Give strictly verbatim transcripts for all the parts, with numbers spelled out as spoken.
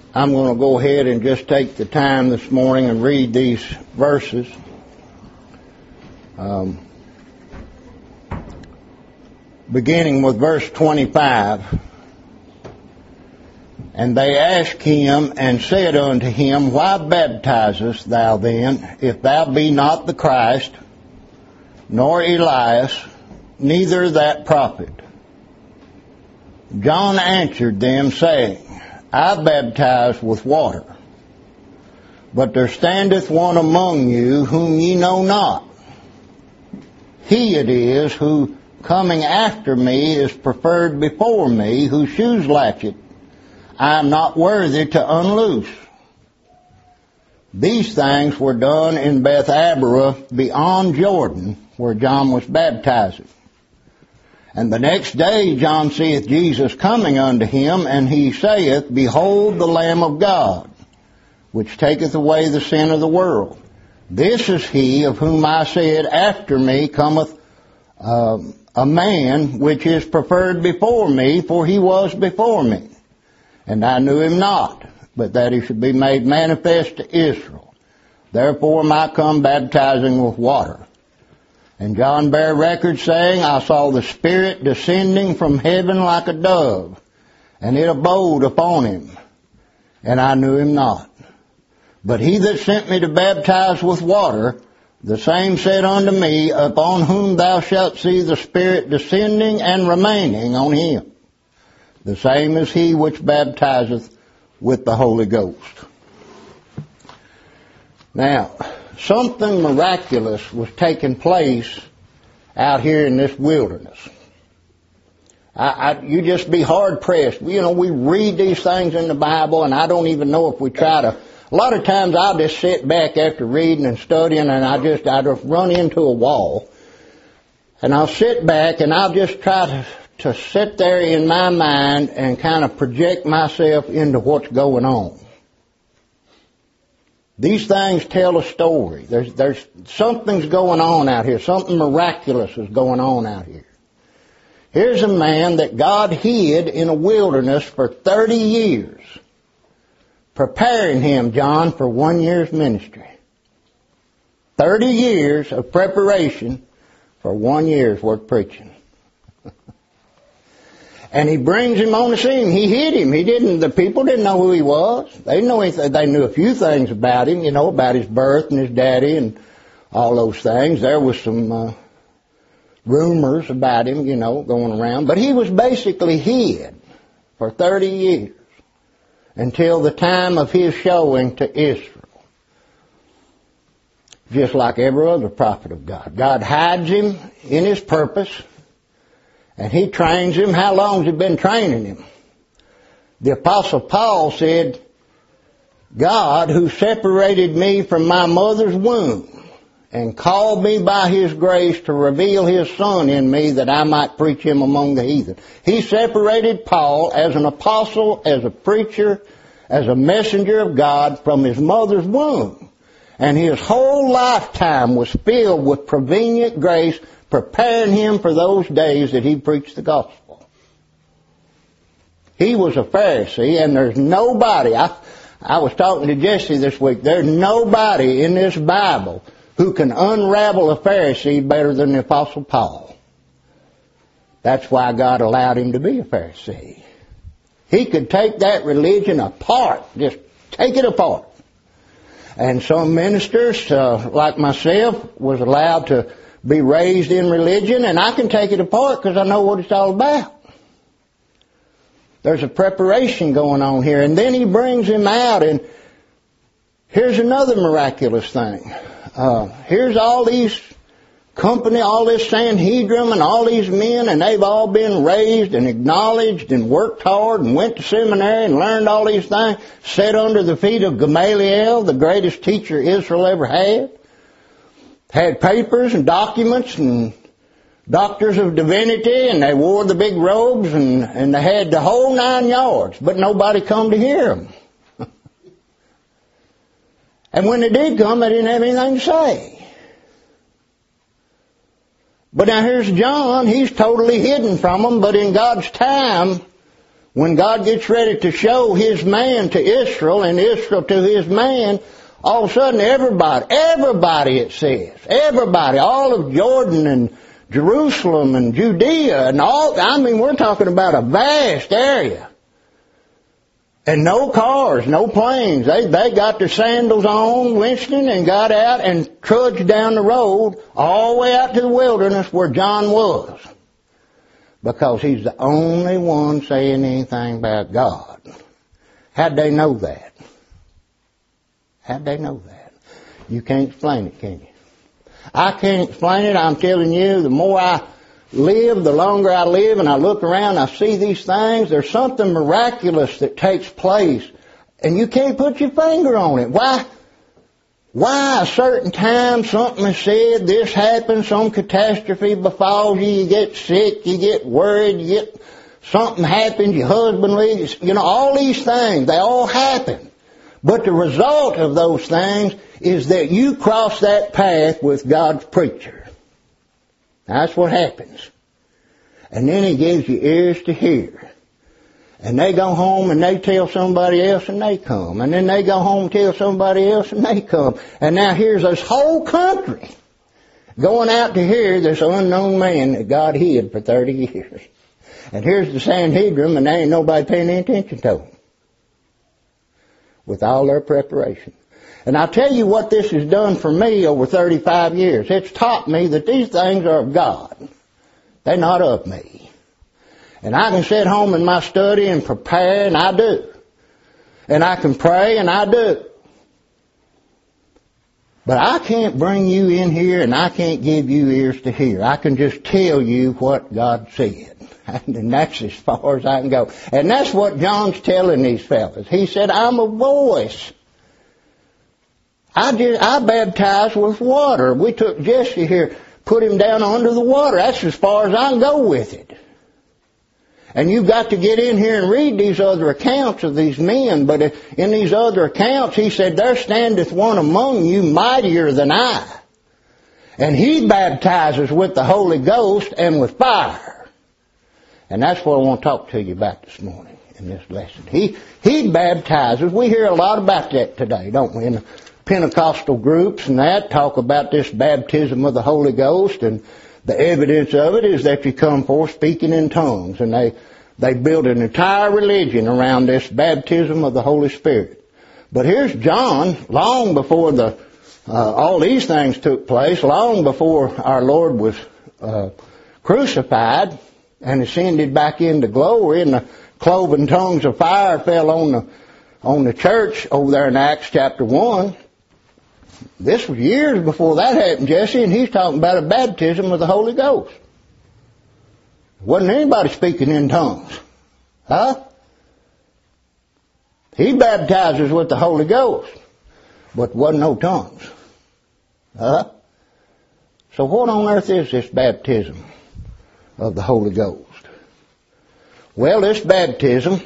I'm going to go ahead and just take the time this morning and read these verses. Um, beginning with verse twenty-five. And they asked him and said unto him, Why baptizest thou then, if thou be not the Christ, nor Elias, neither that prophet? John answered them, saying, I baptize with water, but there standeth one among you whom ye know not. He it is who coming after me is preferred before me, whose shoes latchet I am not worthy to unloose. These things were done in Bethabara beyond Jordan, where John was baptizing. And the next day John seeth Jesus coming unto him, and he saith, Behold the Lamb of God, which taketh away the sin of the world. This is he of whom I said, After me cometh uh, a man which is preferred before me, for he was before me. And I knew him not, but that he should be made manifest to Israel. Therefore am I come baptizing with water. And John bare record, saying, I saw the Spirit descending from heaven like a dove, and it abode upon him. And I knew him not. But he that sent me to baptize with water, the same said unto me, Upon whom thou shalt see the Spirit descending and remaining on him. The same is he which baptizeth with the Holy Ghost. Now, something miraculous was taking place out here in this wilderness. I, I, you just be hard pressed. You know, we read these things in the Bible, and I don't even know if we try to. A lot of times I'll just sit back after reading and studying, and I just I just run into a wall, and I'll sit back and I'll just try to. to sit there in my mind and kind of project myself into what's going on. These things tell a story. There's, there's something's going on out here. Something miraculous is going on out here. Here's a man that God hid in a wilderness for thirty years, preparing him, John, for one year's ministry. Thirty years of preparation for one year's work preaching. And he brings him on the scene. He hid him. He didn't. The people didn't know who he was. They didn't know anything. They knew a few things about him, you know, about his birth and his daddy and all those things. There was some uh, rumors about him, you know, going around. But he was basically hid for thirty years until the time of his showing to Israel. Just like every other prophet of God. God hides him in his purpose. And he trains him. How long has he been training him? The Apostle Paul said, God, who separated me from my mother's womb and called me by his grace to reveal his Son in me that I might preach him among the heathen. He separated Paul as an apostle, as a preacher, as a messenger of God from his mother's womb. And his whole lifetime was filled with prevenient grace, preparing him for those days that he preached the gospel. He was a Pharisee, and there's nobody, I, I was talking to Jesse this week, there's nobody in this Bible who can unravel a Pharisee better than the Apostle Paul. That's why God allowed him to be a Pharisee. He could take that religion apart, just take it apart. And some ministers, uh, like myself, was allowed to be raised in religion, and I can take it apart because I know what it's all about. There's a preparation going on here. And then he brings him out, and here's another miraculous thing. Uh, here's all these company, all this Sanhedrin and all these men, and they've all been raised and acknowledged and worked hard and went to seminary and learned all these things, sat under the feet of Gamaliel, the greatest teacher Israel ever had. Had papers and documents and doctors of divinity, and they wore the big robes, and, and they had the whole nine yards, but nobody come to hear them. And when they did come, they didn't have anything to say. But now here's John. He's totally hidden from them, but in God's time, When God gets ready to show His man to Israel and Israel to His man, all of a sudden everybody, everybody it says, everybody, all of Jordan and Jerusalem and Judea and all, I mean, we're talking about a vast area. And no cars, no planes. They they got their sandals on, Winston, and got out and trudged down the road all the way out to the wilderness where John was. Because he's the only one saying anything about God. How'd they know that? How'd they know that? You can't explain it, can you? I can't explain it. I'm telling you, the more I live, the longer I live, and I look around, I see these things. There's something miraculous that takes place, and you can't put your finger on it. Why? Why a certain time something is said, this happens, some catastrophe befalls you, you get sick, you get worried, you get something happens, your husband leaves, you know, all these things, they all happen. But the result of those things is that you cross that path with God's preacher. That's what happens. And then He gives you ears to hear. And they go home and they tell somebody else and they come. And then they go home and tell somebody else and they come. And now here's this whole country going out to hear this unknown man that God hid for thirty years. And here's the Sanhedrin and there ain't nobody paying any attention to them. With all their preparation. And I'll tell you what this has done for me over thirty-five years. It's taught me that these things are of God. They're not of me. And I can sit home in my study and prepare, and I do. And I can pray, and I do. But I can't bring you in here, and I can't give you ears to hear. I can just tell you what God said. And that's as far as I can go. And that's what John's telling these fellas. He said, I'm a voice. I just, I baptize with water. We took Jesse here, put him down under the water. That's as far as I can go with it. And you've got to get in here and read these other accounts of these men. But in these other accounts, he said, there standeth one among you mightier than I. And he baptizes with the Holy Ghost and with fire. And that's what I want to talk to you about this morning in this lesson. He, he baptizes. We hear a lot about that today, don't we? In the Pentecostal groups and that talk about this baptism of the Holy Ghost, and the evidence of it is that you come forth speaking in tongues, and they they build an entire religion around this baptism of the Holy Spirit. But here's John, long before the uh, all these things took place, long before our Lord was uh, crucified and ascended back into glory, and the cloven tongues of fire fell on the on the church over there in Acts chapter one. This was years before that happened, Jesse, and he's talking about a baptism of the Holy Ghost. Wasn't anybody speaking in tongues. Huh? He baptizes with the Holy Ghost, but wasn't no tongues. Huh? So what on earth is this baptism of the Holy Ghost? Well, this baptism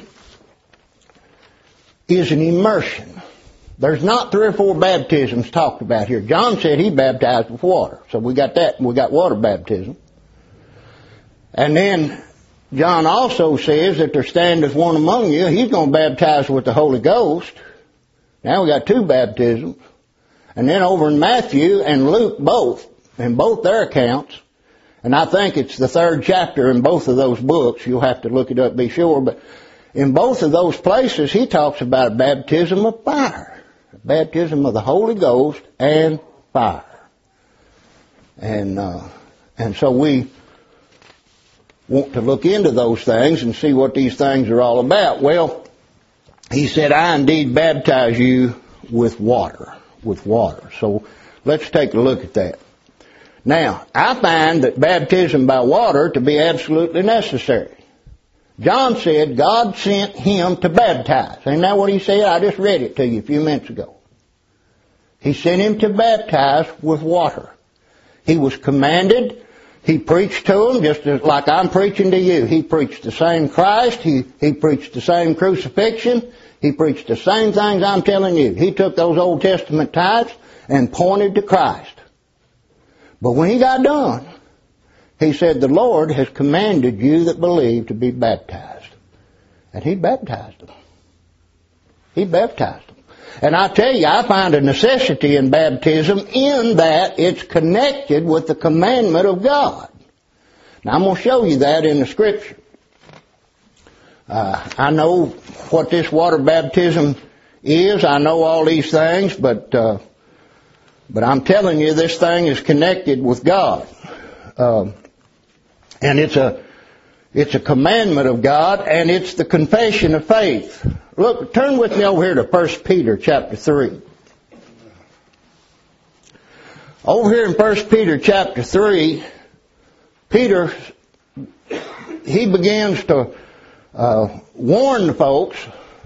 is an immersion. There's not three or four baptisms talked about here. John said he baptized with water. So we got that. We got water baptism. And then John also says that there standeth one among you. He's going to baptize with the Holy Ghost. Now we got two baptisms. And then over in Matthew and Luke both, in both their accounts, and I think it's the third chapter in both of those books. You'll have to look it up to be sure. But in both of those places, he talks about a baptism of fire. Baptism of the Holy Ghost and fire. And uh, and so we want to look into those things and see what these things are all about. Well, he said, I indeed baptize you with water. With water. So let's take a look at that. Now, I find that baptism by water to be absolutely necessary. John said God sent him to baptize. Ain't that what he said? I just read it to you a few minutes ago. He sent him to baptize with water. He was commanded. He preached to them just as, like I'm preaching to you. He preached the same Christ. He, he preached the same crucifixion. He preached the same things I'm telling you. He took those Old Testament types and pointed to Christ. But when he got done, he said, the Lord has commanded you that believe to be baptized. And he baptized them. He baptized them. And I tell you, I find a necessity in baptism in that it's connected with the commandment of God. Now, I'm going to show you that in the Scripture. Uh, I know what this water baptism is. I know all these things, but uh, but I'm telling you, this thing is connected with God, uh, and it's a it's a commandment of God, and it's the confession of faith. Look, turn with me over here to First Peter chapter three. Over here in First Peter chapter three, Peter he begins to Uh, warn the folks.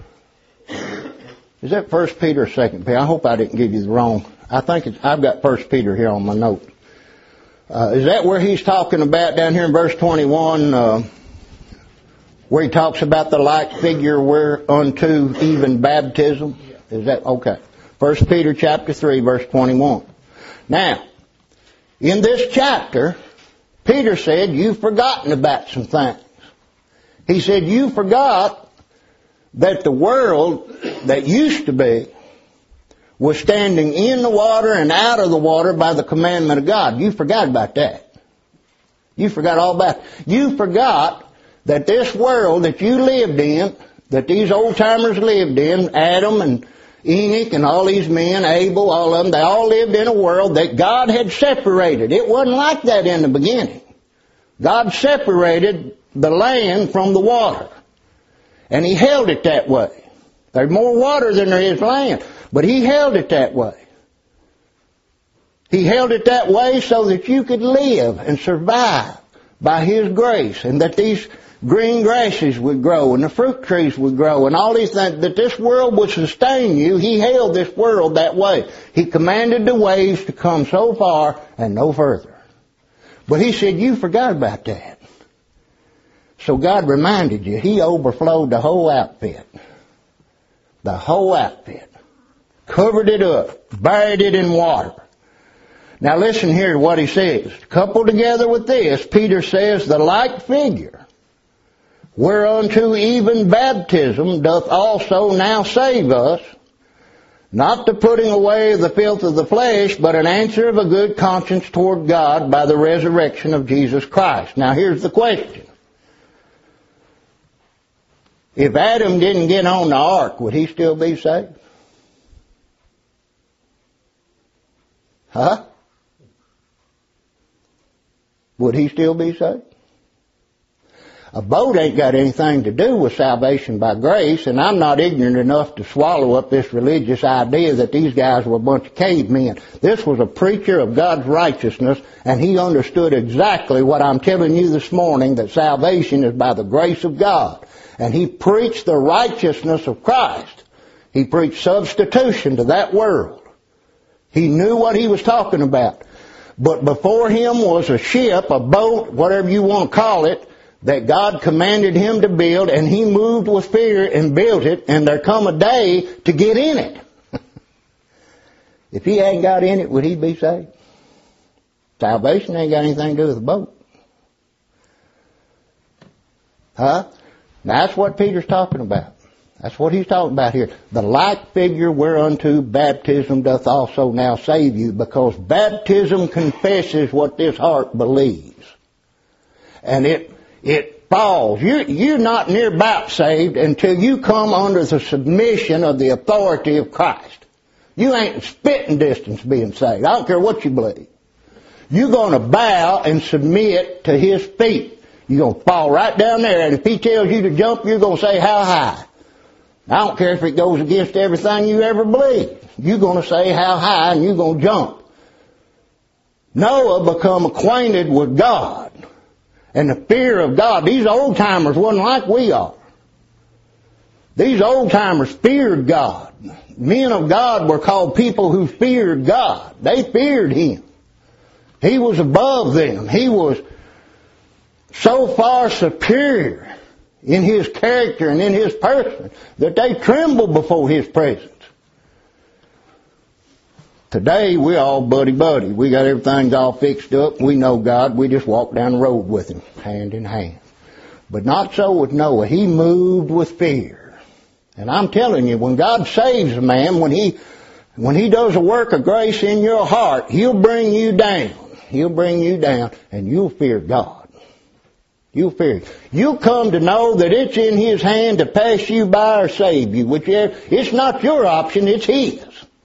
Is that First Peter or Second Peter? I hope I didn't give you the wrong. I think it's, I've got First Peter here on my note. Uh, is that where he's talking about down here in verse twenty-one, uh, where he talks about the like figure whereunto even baptism? Is that okay? First Peter chapter three, verse twenty-one. Now, in this chapter, Peter said, "You've forgotten about some things." He said, you forgot that the world that used to be was standing in the water and out of the water by the commandment of God. You forgot about that. You forgot all about it. You forgot that this world that you lived in, that these old-timers lived in, Adam and Enoch and all these men, Abel, all of them, they all lived in a world that God had separated. It wasn't like that in the beginning. God separated the land from the water. And he held it that way. There's more water than there is land. But he held it that way. He held it that way so that you could live and survive by his grace. And that these green grasses would grow and the fruit trees would grow and all these things. That this world would sustain you. He held this world that way. He commanded the waves to come so far and no further. But he said, you forgot about that. So God reminded you, he overflowed the whole outfit. The whole outfit. Covered it up. Buried it in water. Now listen here to what he says. Coupled together with this, Peter says, the like figure, whereunto even baptism doth also now save us, not the putting away of the filth of the flesh, but an answer of a good conscience toward God by the resurrection of Jesus Christ. Now here's the question. If Adam didn't get on the ark, would he still be saved? Huh? Would he still be saved? A boat ain't got anything to do with salvation by grace, and I'm not ignorant enough to swallow up this religious idea that these guys were a bunch of cavemen. This was a preacher of God's righteousness, and he understood exactly what I'm telling you this morning, that salvation is by the grace of God. And he preached the righteousness of Christ. He preached substitution to that world. He knew what he was talking about. But before him was a ship, a boat, whatever you want to call it, that God commanded him to build, and he moved with fear and built it, and there come a day to get in it. If he hadn't got in it, would he be saved? Salvation ain't got anything to do with the boat. Huh? Now, that's what Peter's talking about. That's what he's talking about here. The like figure whereunto baptism doth also now save you, because baptism confesses what this heart believes. And it it falls. You're, you're not near about saved until you come under the submission of the authority of Christ. You ain't in spitting distance being saved. I don't care what you believe. You're going to bow and submit to his feet. You're going to fall right down there, and if he tells you to jump, you're going to say, how high? I don't care if it goes against everything you ever believed. You're going to say, how high, and you're going to jump. Noah become acquainted with God and the fear of God. These old-timers wasn't like we are. These old-timers feared God. Men of God were called people who feared God. They feared him. He was above them. He was so far superior in his character and in his person that they trembled before his presence. Today, we're all buddy-buddy. We got everything all fixed up. We know God. We just walk down the road with him, hand in hand. But not so with Noah. He moved with fear. And I'm telling you, when God saves a man, when he, when he does a work of grace in your heart, He'll bring you down. He'll bring you down, and you'll fear God. You'll fear Him. You'll come to know that it's in His hand to pass you by or save you. Whichever, it's not your option, it's His.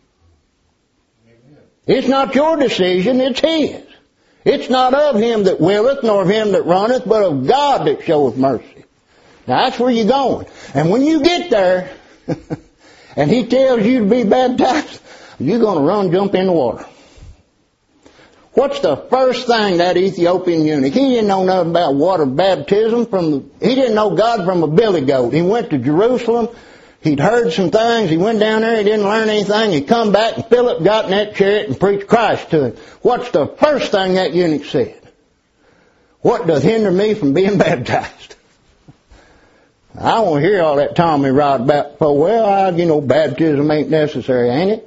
It's not your decision, it's His. It's not of him that willeth, nor of him that runneth, but of God that showeth mercy. Now that's where you're going. And when you get there, and He tells you to be baptized, you're going to run, jump in the water. What's the first thing that Ethiopian eunuch, he didn't know nothing about water baptism. From the, he didn't know God from a billy goat. He went to Jerusalem. He'd heard some things. He went down there. He didn't learn anything. He come back, and Philip got in that chariot and preached Christ to him. What's the first thing that eunuch said? What doth hinder me from being baptized? I don't want to hear all that Tommy Rod about, oh, well, I, you know, baptism ain't necessary, ain't it?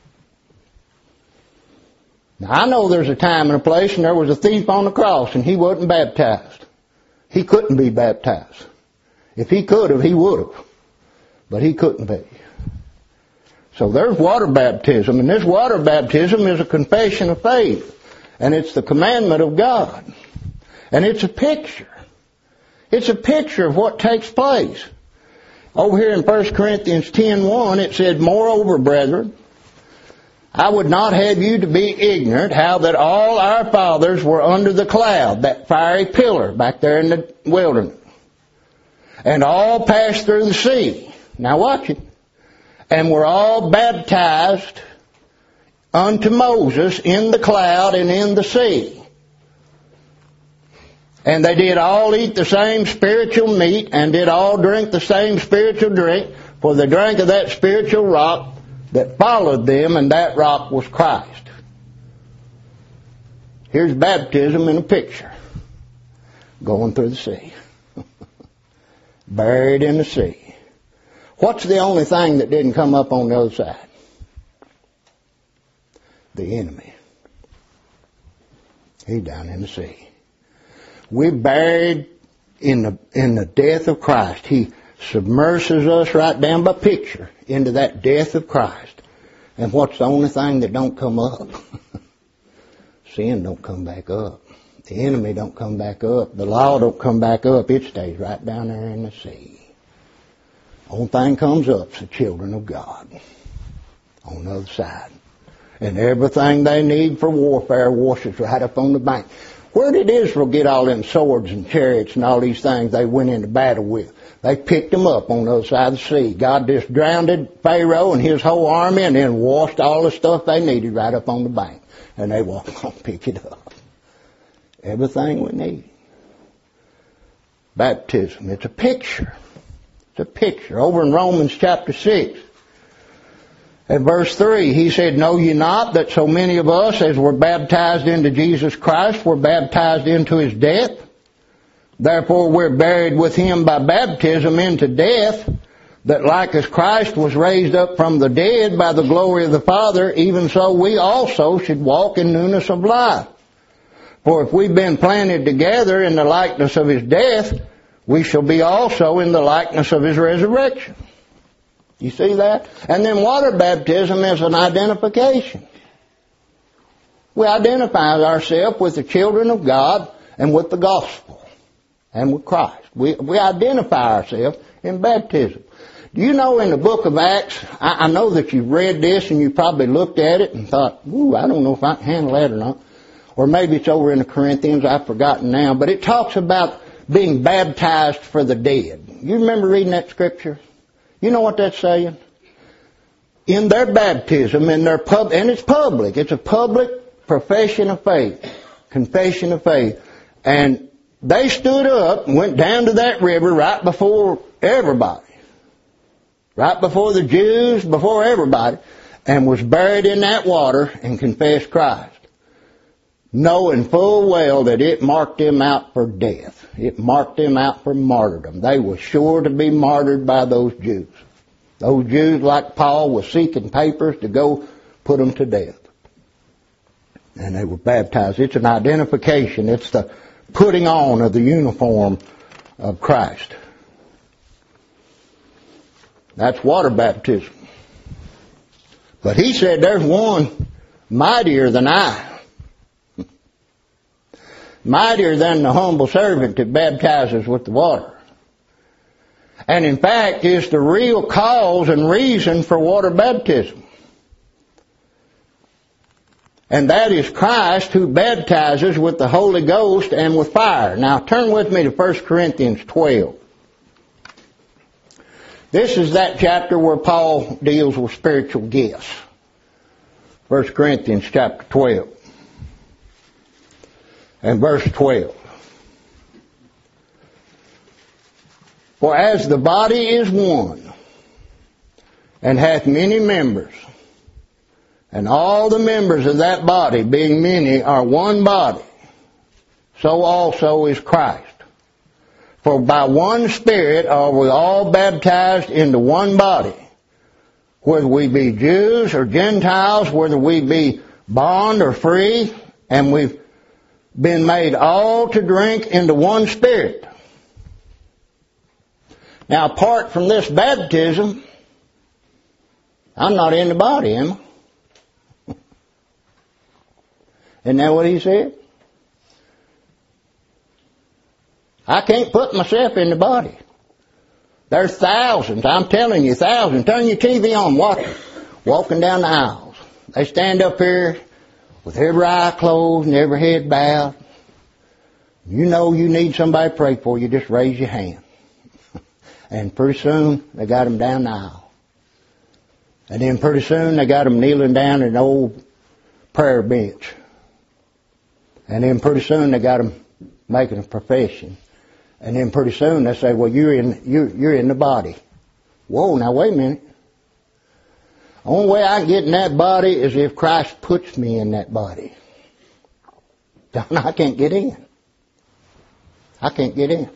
Now, I know there's a time and a place, and there was a thief on the cross, and he wasn't baptized. He couldn't be baptized. If he could have, he would have. But he couldn't be. So there's water baptism, and this water baptism is a confession of faith, and it's the commandment of God, and it's a picture. It's a picture of what takes place. Over here in First Corinthians ten one, it said, moreover, brethren, I would not have you to be ignorant how that all our fathers were under the cloud, that fiery pillar back there in the wilderness, and all passed through the sea. Now watch it. And were all baptized unto Moses in the cloud and in the sea. And they did all eat the same spiritual meat, and did all drink the same spiritual drink, for they drank of that spiritual rock that followed them, and that rock was Christ. Here's baptism in a picture. Going through the sea. Buried in the sea. What's the only thing that didn't come up on the other side? The enemy. He's down in the sea. We're buried in the in the death of Christ. He submerses us right down by picture into that death of Christ. And what's the only thing that don't come up? Sin don't come back up. The enemy don't come back up. The law don't come back up. It stays right down there in the sea. Only thing comes up is the children of God on the other side. And everything they need for warfare washes right up on the bank. Where did Israel get all them swords and chariots and all these things they went into battle with? They picked them up on the other side of the sea. God just drowned Pharaoh and his whole army, and then washed all the stuff they needed right up on the bank. And they walked on, pick it up. Everything we need. Baptism, it's a picture. It's a picture. Over in Romans chapter six, at verse three, he said, know ye not that so many of us as were baptized into Jesus Christ were baptized into His death? Therefore we're buried with Him by baptism into death, that like as Christ was raised up from the dead by the glory of the Father, even so we also should walk in newness of life. For if we've been planted together in the likeness of His death, we shall be also in the likeness of His resurrection. You see that? And then water baptism is an identification. We identify ourselves with the children of God and with the gospel and with Christ. We, we identify ourselves in baptism. Do you know in the book of Acts, I, I know that you've read this and you probably looked at it and thought, ooh, I don't know if I can handle that or not. Or maybe it's over in the Corinthians, I've forgotten now. But it talks about being baptized for the dead. You remember reading that scripture? You know what that's saying? In their baptism, in their pub, and it's public. It's a public profession of faith, confession of faith. And they stood up and went down to that river right before everybody. Right before the Jews, before everybody, and was buried in that water and confessed Christ, knowing full well that it marked them out for death. It marked them out for martyrdom. They were sure to be martyred by those Jews. Those Jews, like Paul, were seeking papers to go put them to death. And they were baptized. It's an identification. It's the putting on of the uniform of Christ. That's water baptism. But he said there's one mightier than I. Mightier than the humble servant that baptizes with the water. And in fact is the real cause and reason for water baptism. And that is Christ who baptizes with the Holy Ghost and with fire. Now turn with me to First Corinthians twelve. This is that chapter where Paul deals with spiritual gifts. First Corinthians chapter twelve. And verse twelve. For as the body is one, and hath many members, and all the members of that body, being many, are one body, so also is Christ. For by one Spirit are we all baptized into one body, whether we be Jews or Gentiles, whether we be bond or free, and we've been made all to drink into one Spirit. Now, apart from this baptism, I'm not in the body, am I? Isn't that what he said? I can't put myself in the body. There's thousands, I'm telling you, thousands. Turn your T V on, watch them, walking down the aisles. They stand up here with every eye closed and every head bowed. You know you need somebody to pray for you, just raise your hand. And pretty soon, they got them down the aisle. And then pretty soon, they got them kneeling down in an old prayer bench. And then pretty soon, they got them making a profession. And then pretty soon, they say, well, you're in, you're, you're in the body. Whoa, now wait a minute. The only way I can get in that body is if Christ puts me in that body. I can't get in. I can't get in.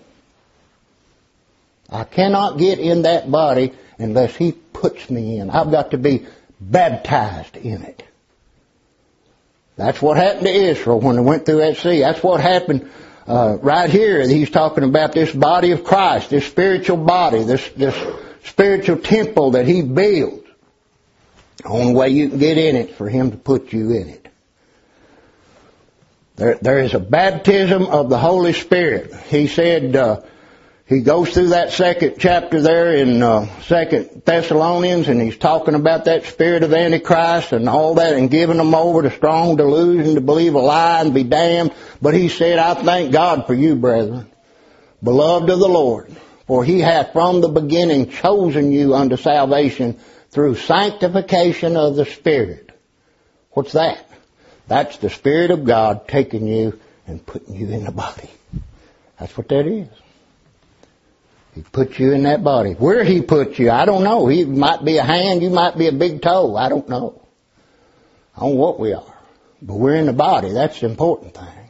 I cannot get in that body unless He puts me in. I've got to be baptized in it. That's what happened to Israel when they went through that sea. That's what happened uh, right here. He's talking about this body of Christ, this spiritual body, this, this spiritual temple that He built. The only way you can get in it is for Him to put you in it. There, there is a baptism of the Holy Spirit. He said... Uh, He goes through that second chapter there in uh, Second Thessalonians, and he's talking about that spirit of Antichrist and all that, and giving them over to strong delusion to believe a lie and be damned. But he said, I thank God for you, brethren, beloved of the Lord, for He hath from the beginning chosen you unto salvation through sanctification of the Spirit. What's that? That's the Spirit of God taking you and putting you in the body. That's what that is. He put you in that body. Where He put you, I don't know. He might be a hand, you might be a big toe. I don't know. I don't know what we are. But we're in the body. That's the important thing.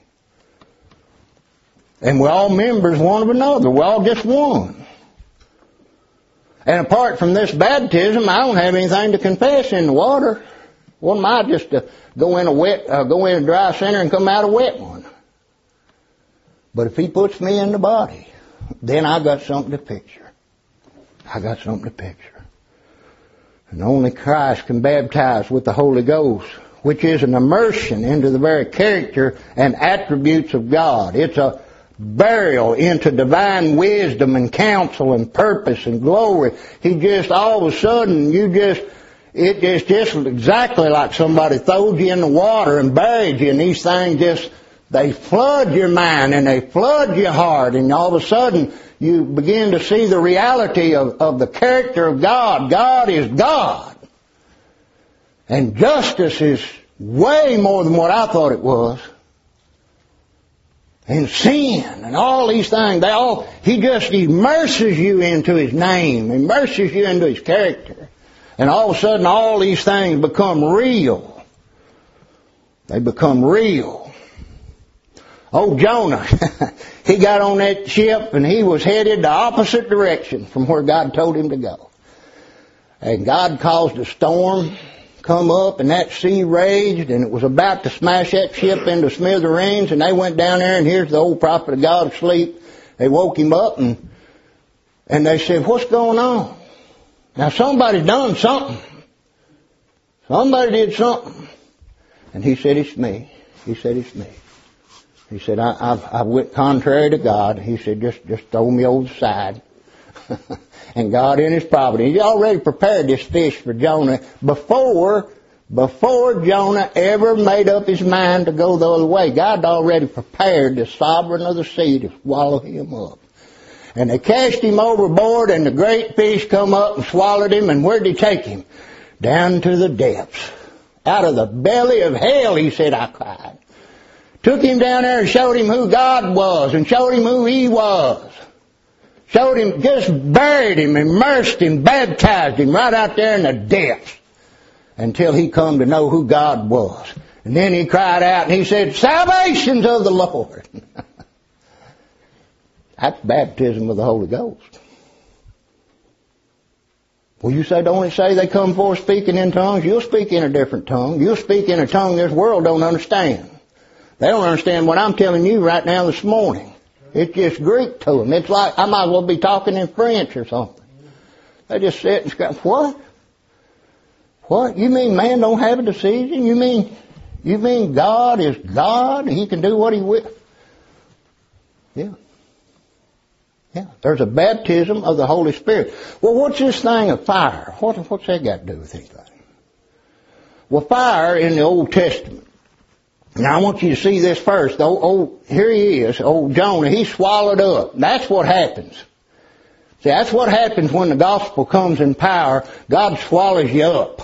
And we're all members one of another. We're all just one. And apart from this baptism, I don't have anything to confess in the water. What am I just to go in a wet, uh, go in a dry center and come out a wet one? But if He puts me in the body, then I got something to picture. I got something to picture. And only Christ can baptize with the Holy Ghost, which is an immersion into the very character and attributes of God. It's a burial into divine wisdom and counsel and purpose and glory. He just, all of a sudden, you just, it is just exactly like somebody throwed you in the water and buried you, and these things just, they flood your mind and they flood your heart, and all of a sudden you begin to see the reality of, of the character of God. God is God. And justice is way more than what I thought it was. And sin and all these things, they all, He just immerses you into His name, immerses you into His character. And all of a sudden all these things become real. They become real. Oh, Jonah, he got on that ship and he was headed the opposite direction from where God told him to go. And God caused a storm come up, and that sea raged, and it was about to smash that ship into smithereens, and they went down there, and here's the old prophet of God asleep, They woke him up and and they said, what's going on? Now somebody done something. Somebody did something. And he said, it's me. He said, it's me. He said, I, I've, I went contrary to God. He said, just, just throw me over the side. And God in His providence, He already prepared this fish for Jonah before, before Jonah ever made up his mind to go the other way. God already prepared the sovereign of the sea to swallow him up. And they cast him overboard, and the great fish come up and swallowed him. And where did He take him? Down to the depths. Out of the belly of hell, He said, I cried. Took him down there and showed him who God was and showed him who He was. Showed him, just buried him, immersed him, baptized him right out there in the depths until he come to know who God was. And then he cried out and he said, salvation's of the Lord. That's baptism of the Holy Ghost. Well, you say, don't it say they come forth speaking in tongues? You'll speak in a different tongue. You'll speak in a tongue this world don't understand. They don't understand what I'm telling you right now this morning. It's just Greek to them. It's like I might as well be talking in French or something. They just sit and scratch. What? What? You mean man don't have a decision? You mean you mean God is God? He can do what He will? Yeah. Yeah. There's a baptism of the Holy Spirit. Well, what's this thing of fire? What, what's that got to do with anything? Well, fire in the Old Testament. Now, I want you to see this first. Oh, oh, here he is, old Jonah. He's swallowed up. That's what happens. See, that's what happens when the gospel comes in power. God swallows you up.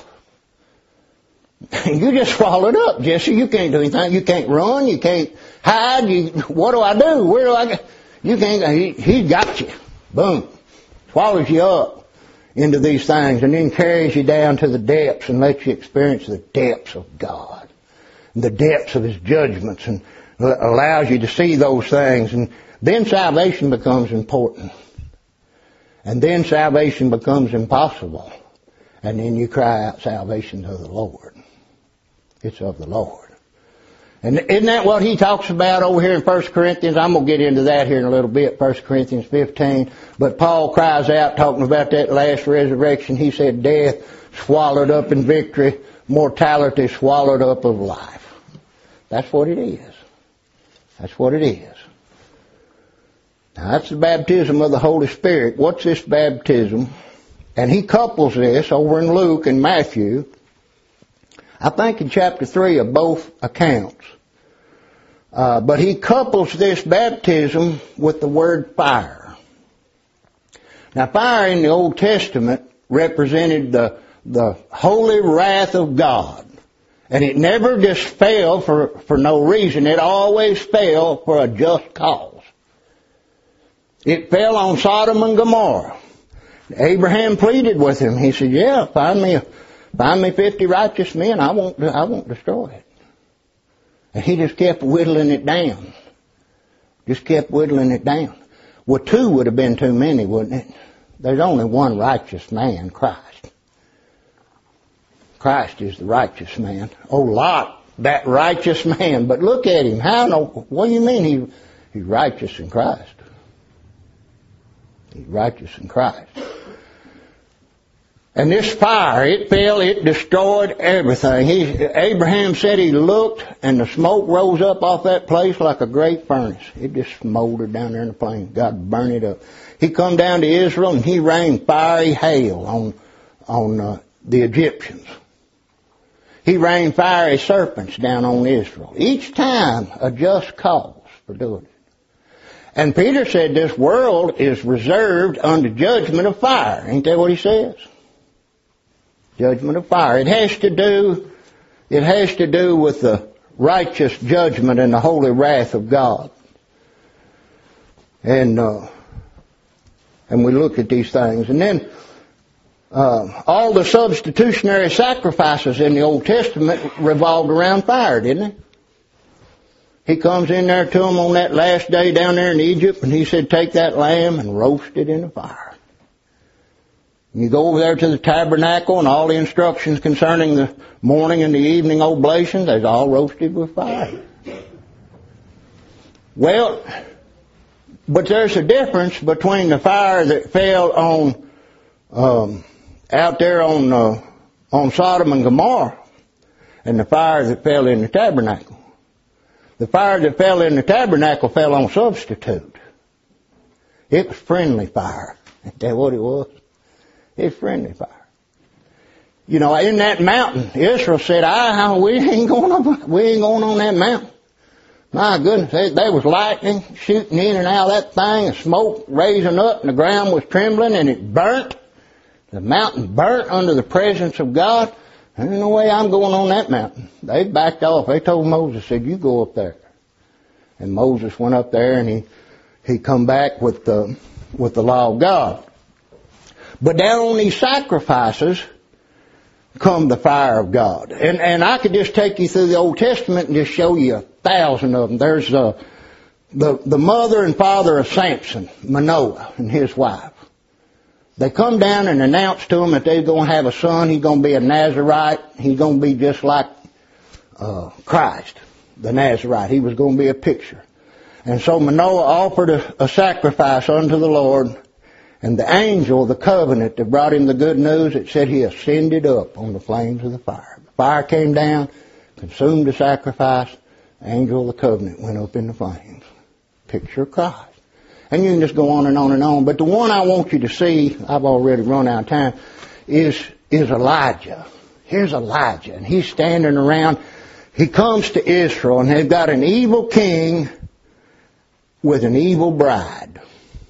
You just swallowed up, Jesse. You can't do anything. You can't run. You can't hide. You, what do I do? Where do I go? You can't. He, he's got you. Boom. Swallows you up into these things and then carries you down to the depths and lets you experience the depths of God. The depths of His judgments and allows you to see those things. And then salvation becomes important. And then salvation becomes impossible. And then you cry out salvation to the Lord. It's of the Lord. And isn't that what he talks about over here in First Corinthians? I'm going to get into that here in a little bit, First Corinthians fifteen. But Paul cries out talking about that last resurrection. He said, death swallowed up in victory, mortality swallowed up of life. That's what it is. That's what it is. Now that's the baptism of the Holy Spirit. What's this baptism? And he couples this over in Luke and Matthew, I think in chapter three of both accounts. Uh, but he couples this baptism with the word fire. Now fire in the Old Testament represented the, the holy wrath of God. And it never just fell for, for no reason. It always fell for a just cause. It fell on Sodom and Gomorrah. Abraham pleaded with him. He said, yeah, find me, find me fifty righteous men. I won't, I won't destroy it. And he just kept whittling it down. Just kept whittling it down. Well, two would have been too many, wouldn't it? There's only one righteous man, Christ. Christ is the righteous man. Oh, Lot, that righteous man. But look at him. How? No, what do you mean he, he's righteous in Christ? He's righteous in Christ. And this fire, it fell, it destroyed everything. He, Abraham said he looked and the smoke rose up off that place like a great furnace. It just smoldered down there in the plain. God burned it up. He come down to Israel and he rained fiery hail on, on uh, the Egyptians. He rained fiery serpents down on Israel. Each time a just cause for doing it. And Peter said this world is reserved under judgment of fire. Ain't that what he says? Judgment of fire. It has to do, it has to do with the righteous judgment and the holy wrath of God. And, uh, and we look at these things. And then, Uh, all the substitutionary sacrifices in the Old Testament revolved around fire, didn't they? He comes in there to them on that last day down there in Egypt, and he said, take that lamb and roast it in the fire. And you go over there to the tabernacle, and all the instructions concerning the morning and the evening oblations, they're all roasted with fire. Well, But there's a difference between the fire that fell on um, out there on uh, on Sodom and Gomorrah and the fire that fell in the tabernacle. The fire that fell in the tabernacle fell on substitute. It was friendly fire. Isn't that what it was? It's friendly fire. You know, in that mountain, Israel said, "I we ain't going up, we ain't going on that mountain." My goodness, there was lightning shooting in and out of that thing, and smoke raising up, and the ground was trembling, and it burnt. The mountain burnt under the presence of God. There's no way I'm going on that mountain. They backed off. They told Moses, said, "You go up there." And Moses went up there, and he he come back with the with the law of God. But down on these sacrifices come the fire of God. And and I could just take you through the Old Testament and just show you a thousand of them. There's uh, the the mother and father of Samson, Manoah, and his wife. They come down and announce to him that they're going to have a son. He's going to be a Nazarite. He's going to be just like uh, Christ, the Nazarite. He was going to be a picture. And so Manoah offered a, a sacrifice unto the Lord. And the angel of the covenant that brought him the good news, it said he ascended up on the flames of the fire. The fire came down, consumed the sacrifice. The angel of the covenant went up in the flames. Picture of Christ. And you can just go on and on and on. But the one I want you to see, I've already run out of time, is, is Elijah. Here's Elijah, and he's standing around. He comes to Israel, and they've got an evil king with an evil bride.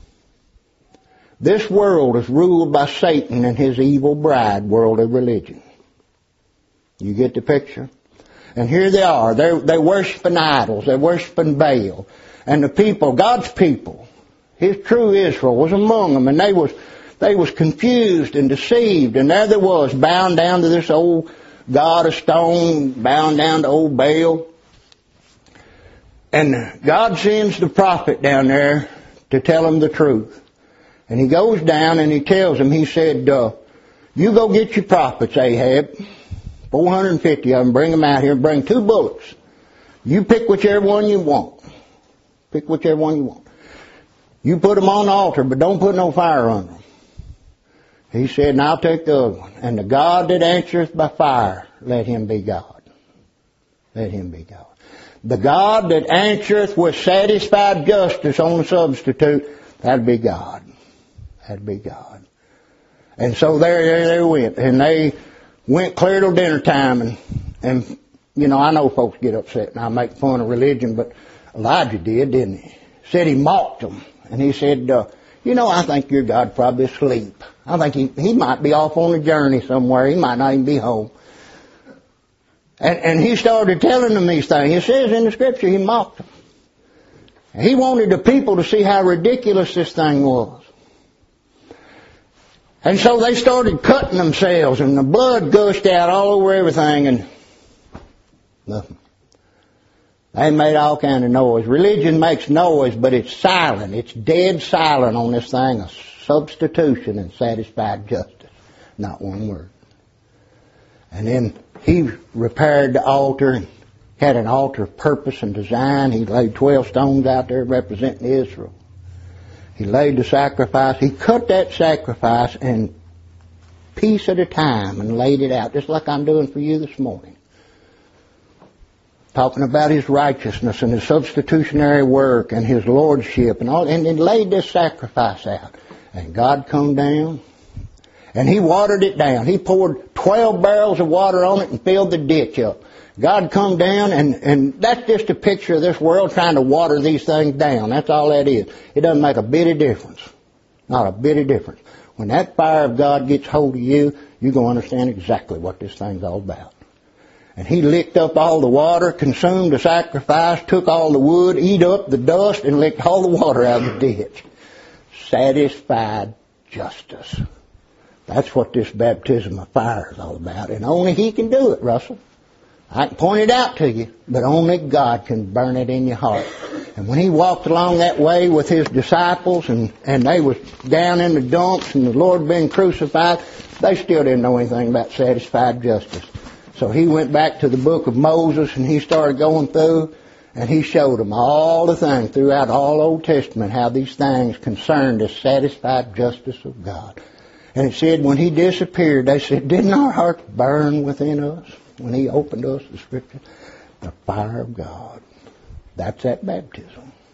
This world is ruled by Satan and his evil bride, worldly religion. You get the picture? And here they are. They're, they're worshiping idols. They're worshiping Baal. And the people, God's people, His true Israel, was among them. And they was, they was confused and deceived. And there they was, bound down to this old god of stone, bound down to old Baal. And God sends the prophet down there to tell them the truth. And he goes down and he tells them, he said, uh, you go get your prophets, Ahab, four hundred fifty of them, bring them out here, bring two bullets. You pick whichever one you want. Pick whichever one you want. You put them on the altar, but don't put no fire on them. He said, and I'll take the other one. And the God that answereth by fire, let him be God. Let him be God. The God that answereth with satisfied justice on the substitute, that'd be God. That'd be God. And so there, there they went. And they went clear till dinner time. And, and, you know, I know folks get upset and I make fun of religion, but Elijah did, didn't he? Said he mocked them. And he said, uh, you know, I think your God's probably asleep. I think he, he might be off on a journey somewhere. He might not even be home. And, and he started telling them these things. It says in the scripture he mocked them. He wanted the people to see how ridiculous this thing was. And so they started cutting themselves, and the blood gushed out all over everything, and nothing. They made all kind of noise. Religion makes noise, but it's silent. It's dead silent on this thing of substitution and satisfied justice. Not one word. And then he repaired the altar and had an altar of purpose and design. He laid twelve stones out there representing Israel. He laid the sacrifice. He cut that sacrifice in piece at a time and laid it out, just like I'm doing for you this morning. Talking about his righteousness and his substitutionary work and his lordship and all, and then laid this sacrifice out. And God come down and he watered it down. He poured twelve barrels of water on it and filled the ditch up. God come down, and, and that's just a picture of this world trying to water these things down. That's all that is. It doesn't make a bit of difference. Not a bit of difference. When that fire of God gets hold of you, you're going to understand exactly what this thing's all about. And he licked up all the water, consumed the sacrifice, took all the wood, eat up the dust, and licked all the water out of the ditch. Satisfied justice. That's what this baptism of fire is all about. And only he can do it, Russell. I can point it out to you, but only God can burn it in your heart. And when he walked along that way with his disciples, and, and they was down in the dumps, and the Lord been crucified, they still didn't know anything about satisfied justice. So he went back to the book of Moses, and he started going through, And he showed them all the things throughout all Old Testament, how these things concerned the satisfied justice of God. And it said when he disappeared, they said, didn't our hearts burn within us when he opened us the Scripture? The fire of God. That's that baptism.